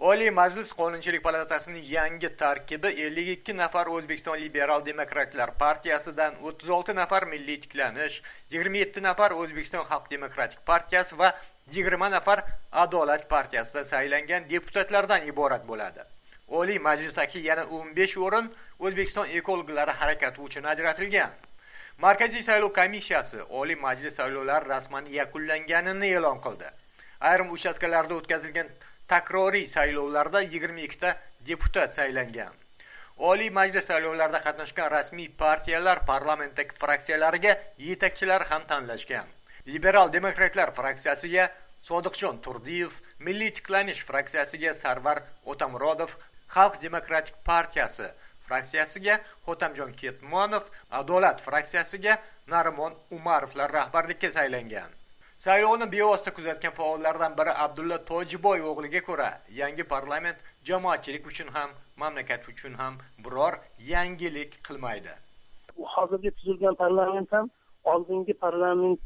Oliy Majlis Qonunchilik palatasining yangi tarkibi 52 nafar O'zbekiston Liberal Demokratlar partiyasidan, 36 nafar Milliy tiklanish, 27 nafar O'zbekiston Xalq demokratik partiyasi va 20 nafar Adolat partiyasidan saylangan deputatlardan iborat bo'ladi. Oliy Majlisdagi yana 15 o'rin O'zbekiston ekologlari harakati uchun ajratilgan. Markaziy saylov komissiyasi Oliy Majlis saylovlari rasman yakunlanganini e'lon qildi. Ayrim uchastkalarda o'tkazilgan takroriy saylovlarda 22 ta deputat saylangan. Oliy Majlis saylovlarida qatnashgan rasmiy partiyalar parlamentdagi fraksiyalariga yetakchilar ham tanlashgan. Liberal demokratlar fraksiyasiga Sodiqjon Turdiyev, Milliy tiklanish fraksiyasiga Sarvar Otamurodov, Xalq demokratik partiyasi fraksiyasiga Hotamjon Ketmonov, Adolat fraksiyasiga Narimon Umarovlar rahbarlikka saylangan. Saylovni bevosita kuzatgan faollardan biri Abdulla Tojiboy o'g'liga ko'ra, yangi parlament jamoatchilik uchun ham, mamlakat uchun ham biror yangilik qilmaydi. Hozirgi tuzilgan parlament ham oldingi parlament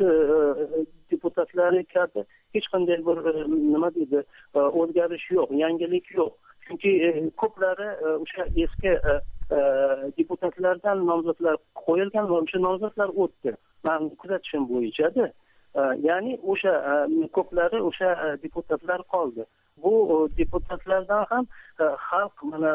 deputatlari kabi hech qanday bir o'zgarish yo'q, yangilik yo'q. Chunki ko'plari o'sha eski deputatlardan nomzodlar qo'yilgan va o'sha nomzodlar o'tdi. Men kuzatishim bo'yicha-da. Ya'ni o'sha ko'plari o'sha deputatlar qoldi. Bu deputatlardan ham xalq mana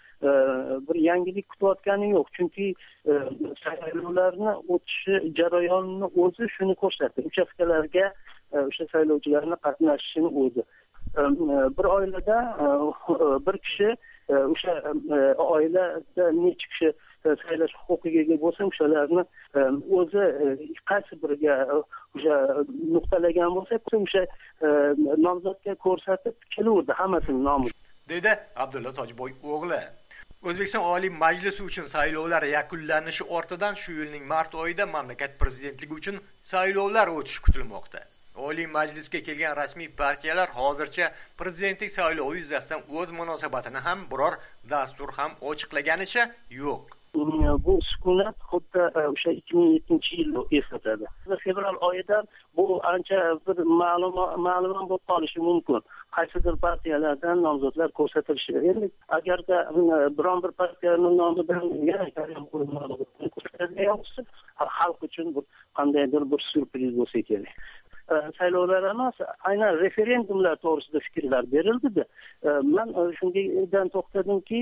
bir yangilik kutayotgani yo'q. Chunki saylovlarni o'tishi jarayonini o'zi shuni ko'rsatdi. Uchastkalarga o'sha saylovchilarning qatnashishini o'zi. Bir oilada bir kishi o'sha oilada necha kishi saylash huquqiga ega bo'lsa, o'shalarni o'zi qaysi biriga o'sha nuqtalagan bo'lsa, o'sha nomzodga ko'rsatib kelaverdi hammasini nomi. Dedi Abdulla Tojiboy o'g'li. O'zbekiston Oliy Majlisi uchun saylovlar yakunlanishi ortidan shu yilning mart oyida mamlakat prezidentligi uchun saylovlar o'tishi kutilmoqda. Oliy Majlisga kelgan rasmiy partiyalar hozircha prezidentlik saylovi yuzasidan o'z munosabatini ham biror dastur ham ochiqlaganicha yo'q. Bu sukunat xuddi o'sha 2007-yilni eslatadi. Fevral oyidan bu ancha bir ma'lum bo'lib qolishi mumkin. Qaysidir partiyalardan nomzodlar ko'rsatilishi. Endi agarda biron bir partiyaning nomidan yana ko'rsatilgan bo'lsa, xalq uchun qandaydir bir syurpriz bo'lsa kerak. Saylovlar emas, aynan referendumlar to'g'risida fikrlar berildi-da. Men shundan to'xtadimki,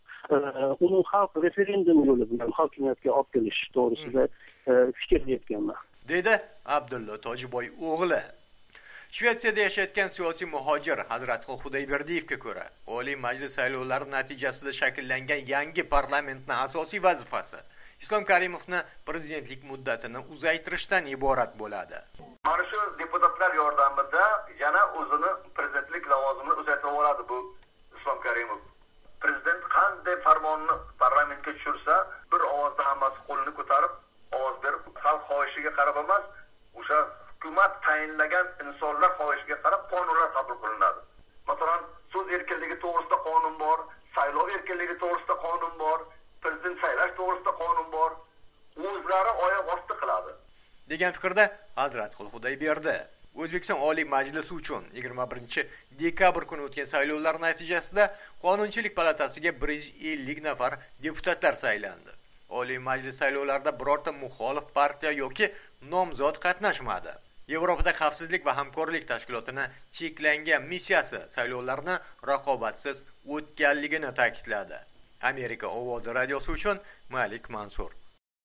uni xalq referendum yo'li bilan hokimiyatga olib kelish to'g'risida fikr yuritganman. Dedi Abdulla Tojiboy o'g'li. Shvetsiyada yashayotgan siyosiy muhojir Hazratxon Xudayberdiyevga ko'ra, Oliy Majlis saylovlari natijasida shakllangan yangi parlamentning asosiy vazifasi Islom Karimovni prezidentlik muddatini uzaytirishdan iborat bo'ladi. Mana shu deputatlar yordamida yana o'zini prezidentlik lavozimini uzaytirib oladi bu Islom Karimov. Prezident qanday farmonni parlamentga tushirsa, bir ovozda hammasi qo'lini ko'tarib, ovoz berib, xalq xohishiga qarab emas, o'sha hukumat tayinlagan insonlar xohishiga qarab qonunlar qabul qilinadi. Masalan, so'z erkinligi to'g'risida qonun bor, saylov erkinligi to'g'risida qonun bor, prezident saylash to'g'risida qonun bor. O'zlari oyoq osti qiladi. Degan fikrda Hazratxon Xudoyberdi. O'zbekiston Oliy Majlisi uchun 21 dekabr kuni o'tgan saylovlar natijasida Qonunchilik palatasiga 150 nafar deputatlar saylandi. Oliy Majlis saylovlarida birorta muxolif partiya yoki nomzod qatnashmadi. Yevropada xavfsizlik va hamkorlik tashkilotining cheklangan missiyasi saylovlarni raqobatsiz o'tganligini ta'kidladi. Amerika ovozi radiosi uchun Malik Mansur.